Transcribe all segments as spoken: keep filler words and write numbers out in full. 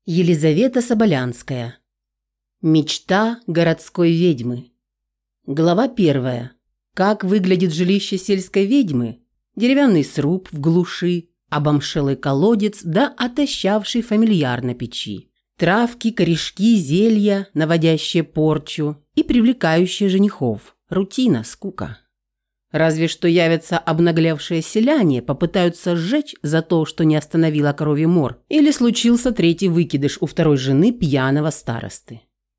Елизавета Соболянская. Мечта городской ведьмы. Глава первая. Как выглядит жилище сельской ведьмы? Деревянный сруб в глуши, обомшелый колодец да отощавший фамильяр на печи. Травки, корешки, зелья, наводящие порчу и привлекающие женихов. Рутина, скука. Разве что явятся обнаглевшие селяне, попытаются сжечь за то, что не остановила коровий мор, или случился третий выкидыш у второй жены пьяного старосты.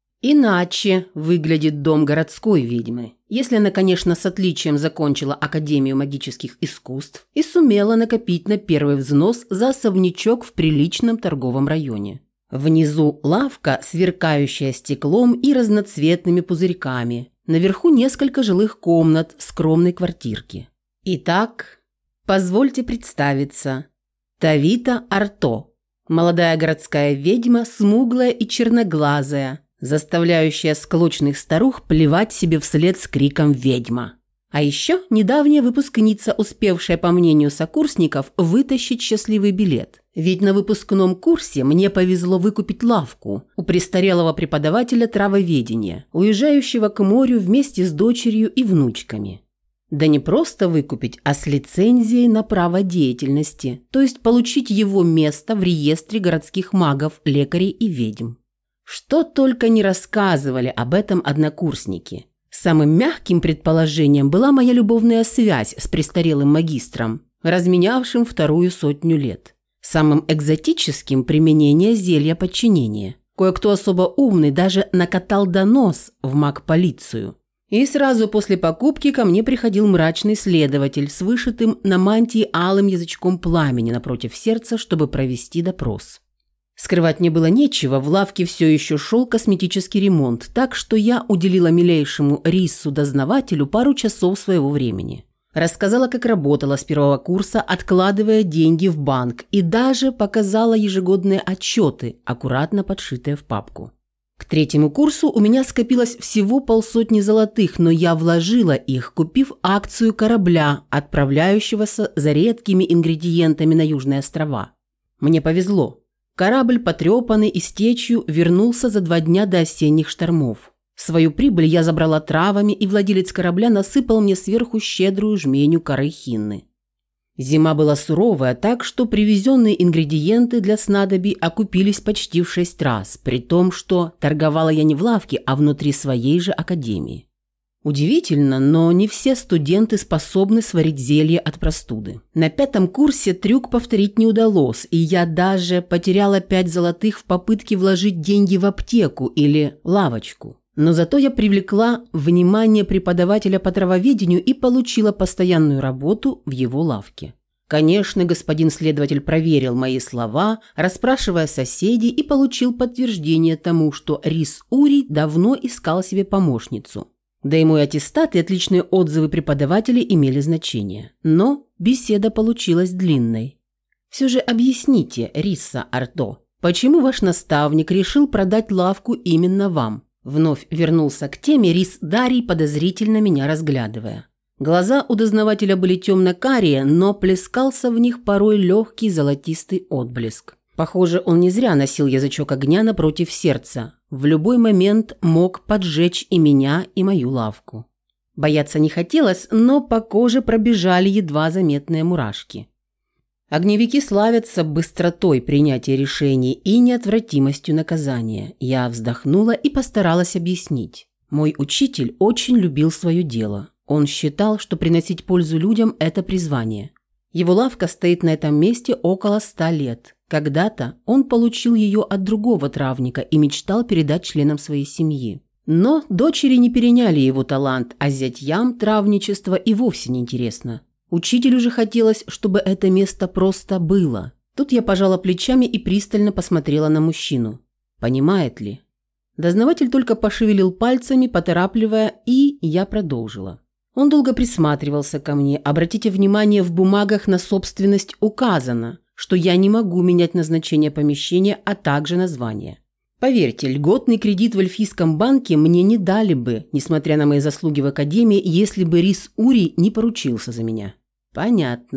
Иначе выглядит дом городской ведьмы, если она, конечно, с отличием закончила Академию магических искусств и сумела накопить на первый взнос за особнячок в приличном торговом районе. Внизу лавка, сверкающая стеклом и разноцветными пузырьками. Наверху несколько жилых комнат скромной квартирки. Итак, позвольте представиться. Тавита Арто. Молодая городская ведьма, смуглая и черноглазая, заставляющая склочных старух плевать себе вслед с криком «Ведьма!». А еще недавняя выпускница, успевшая, по мнению сокурсников, вытащить счастливый билет. Ведь на выпускном курсе мне повезло выкупить лавку у престарелого преподавателя травоведения, уезжающего к морю вместе с дочерью и внучками. Да не просто выкупить, а с лицензией на право деятельности, то есть получить его место в реестре городских магов, лекарей и ведьм. Что только не рассказывали об этом однокурсники. Самым мягким предположением была моя любовная связь с престарелым магистром, разменявшим вторую сотню лет. Самым экзотическим – применение зелья подчинения. Кое-кто особо умный даже накатал донос в маг-полицию. И сразу после покупки ко мне приходил мрачный следователь с вышитым на мантии алым язычком пламени напротив сердца, чтобы провести допрос. Скрывать мне было нечего, в лавке все еще шел косметический ремонт, так что я уделила милейшему Риссу-дознавателю пару часов своего времени. Рассказала, как работала с первого курса, откладывая деньги в банк, и даже показала ежегодные отчеты, аккуратно подшитые в папку. К третьему курсу у меня скопилось всего полсотни золотых, но я вложила их, купив акцию корабля, отправляющегося за редкими ингредиентами на Южные острова. Мне повезло. Корабль, потрепанный и с течью, вернулся за два дня до осенних штормов. Свою прибыль я забрала травами, и владелец корабля насыпал мне сверху щедрую жменю коры хинны. Зима была суровая, так что привезенные ингредиенты для снадобий окупились почти в шесть раз, при том, что торговала я не в лавке, а внутри своей же академии. Удивительно, но не все студенты способны сварить зелье от простуды. На пятом курсе трюк повторить не удалось, и я даже потеряла пять золотых в попытке вложить деньги в аптеку или лавочку. Но зато я привлекла внимание преподавателя по травоведению и получила постоянную работу в его лавке. Конечно, господин следователь проверил мои слова, расспрашивая соседей, и получил подтверждение тому, что Рис Урий давно искал себе помощницу. Да и мой аттестат и отличные отзывы преподавателей имели значение. Но беседа получилась длинной. Все же объясните, Рисса Арто, почему ваш наставник решил продать лавку именно вам? Вновь вернулся к теме Рис Дарий, подозрительно меня разглядывая. Глаза у дознавателя были темно-карие, но плескался в них порой легкий золотистый отблеск. Похоже, он не зря носил язычок огня напротив сердца. В любой момент мог поджечь и меня, и мою лавку. Бояться не хотелось, но по коже пробежали едва заметные мурашки. Огневики славятся быстротой принятия решений и неотвратимостью наказания. Я вздохнула и постаралась объяснить. Мой учитель очень любил свое дело. Он считал, что приносить пользу людям – это призвание. Его лавка стоит на этом месте около ста лет. Когда-то он получил ее от другого травника и мечтал передать членам своей семьи. Но дочери не переняли его талант, а зятьям травничество и вовсе не интересно. Учителю же хотелось, чтобы это место просто было. Тут я пожала плечами и пристально посмотрела на мужчину. Понимает ли? Дознаватель только пошевелил пальцами, поторапливая, и я продолжила. Он долго присматривался ко мне. Обратите внимание, в бумагах на собственность указано, что я не могу менять назначение помещения, а также название. Поверьте, льготный кредит в эльфийском банке мне не дали бы, несмотря на мои заслуги в академии, если бы Рис Урий не поручился за меня. Понятно.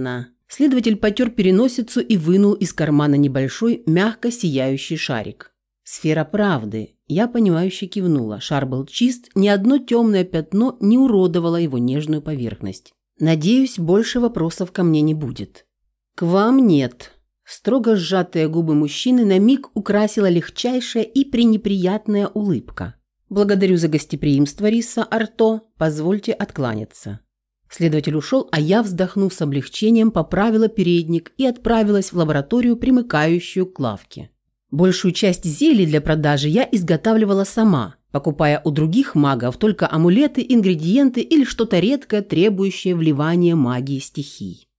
Следователь потер переносицу и вынул из кармана небольшой, мягко сияющий шарик. Сфера правды. Я понимающе кивнула. Шар был чист, ни одно темное пятно не уродовало его нежную поверхность. Надеюсь, больше вопросов ко мне не будет. К вам нет. Строго сжатые губы мужчины на миг украсила легчайшая и пренеприятная улыбка. Благодарю за гостеприимство, Риса Арто. Позвольте откланяться. Следователь ушел, а я, вздохнув с облегчением, поправила передник и отправилась в лабораторию, примыкающую к лавке. Большую часть зелий для продажи я изготавливала сама, покупая у других магов только амулеты, ингредиенты или что-то редкое, требующее вливания магии стихий.